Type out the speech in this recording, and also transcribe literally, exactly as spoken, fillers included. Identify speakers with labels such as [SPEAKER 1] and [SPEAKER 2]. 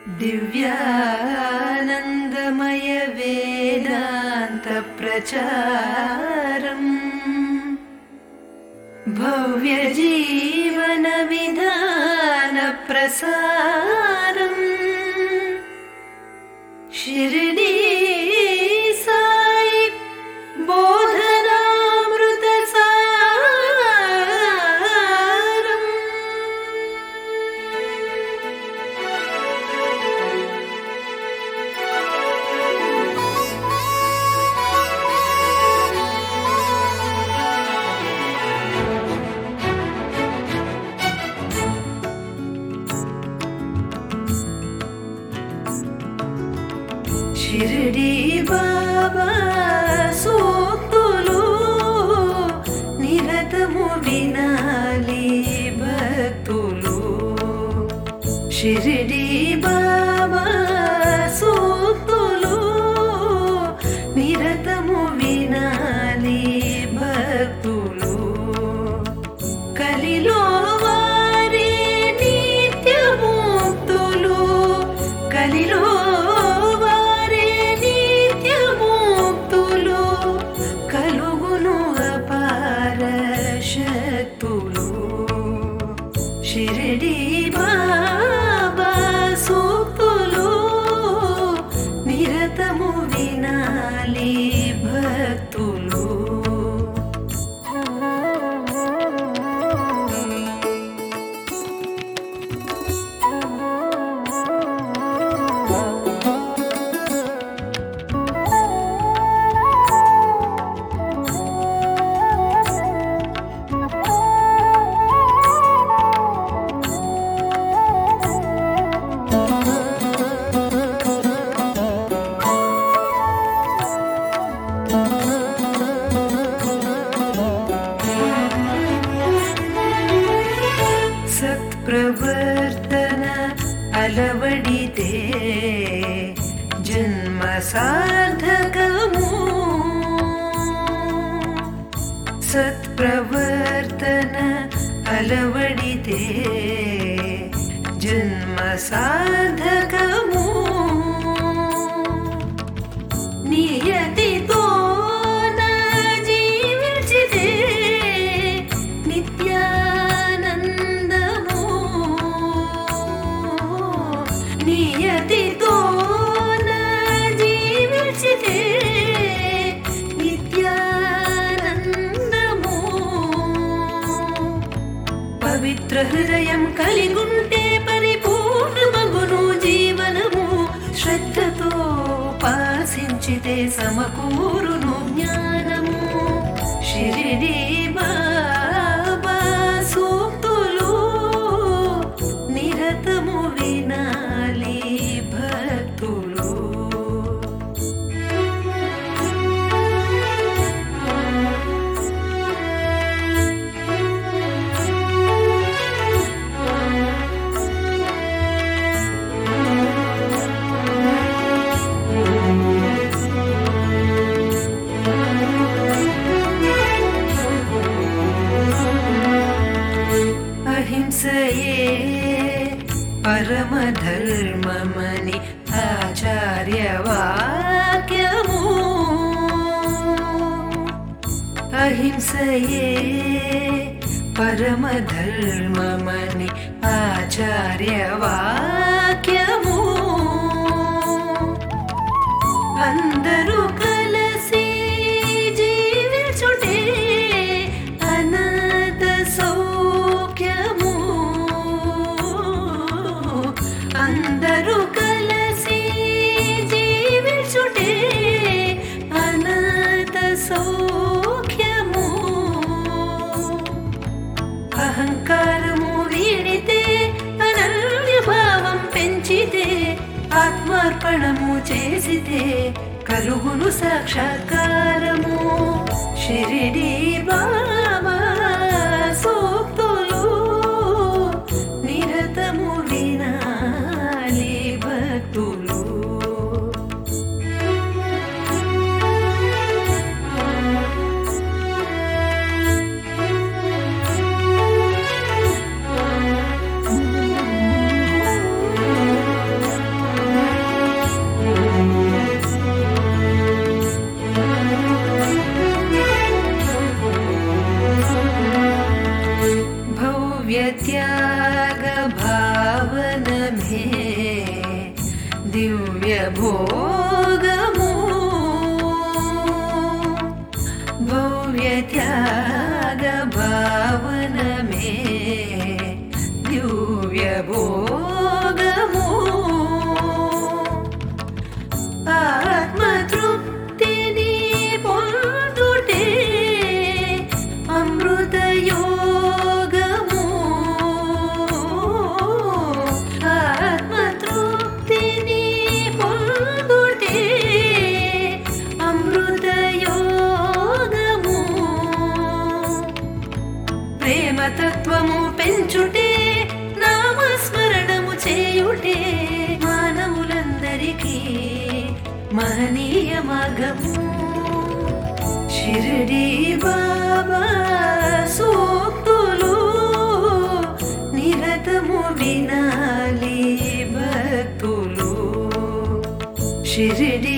[SPEAKER 1] दिव्यानन्दमय वेदान्त प्रचारम् भव्य जीवन विधान प्रसारम् शिरडी साई बोधनामृत सारम्। शिरडी बाबा सूक्तुलु निरतमु विनाली भक्तुलु। शिरडी बाबा सूक्तुलु निरतमु विनाली भक्तुलु। कलिलो वारे नित्यमुक्तुलु कलिलो शिरडी बाबा सूक्तुलु निरतमु विनाली भक्तुलु। सत्प्रवर्तन अलवडिते जन्म सार्थकमु। सत्प्रवर्तन अलवडिते जन्म सार्थकमु। नियतितो न जीविंचिते नित्यानन्दमु। नियतितो न जीविंचिते नित्यानन्दमु। पवित्र हृदयं कलिगुंटे परिपूर्णमगुनु जीवनमु। श्रद्धतो पासिंचिते समकूरुनु ज्ञानमु। शिरडी बाबा सूक्तुलु निरतमु विनाली भक्तुलु। अहिंसये परमधर्ममनि आचार्यवाक्यमु। अहिंसये परमधर्ममनि आचार्यवाक्यमु। अंदरु कलसी जीविंचुटे अनाथ सौख्यमु। अंदरु कलसी जीविंचुटे अनाथ सौख्यमु। अहंकारमु वीडिते अनन्य भावं पेंचिते आत्मार्पणमु चेसिते कलुगुनु साक्षात्कारमु। शिरडी बाबा सूक्तुलु निरतमु विनाली भक्तुलु। త్యాగ భావనమే దివ్య భోగము భవ్య త్యాగ భావనమే దివ్య భోగము ఆత్మతృప్తిని పొందుటే అమృత యోగము ఆత్మతృప్తిని పొందుటే అమృత యోగము ప్రేమతత్వము పెంచుటే నామస్మరణము చేయుటే మానవులందరికీ మహనీయ మార్గము షిరిడి బాబా సూక్తులు నిరతము వినాలి భక్తులు షిరిడి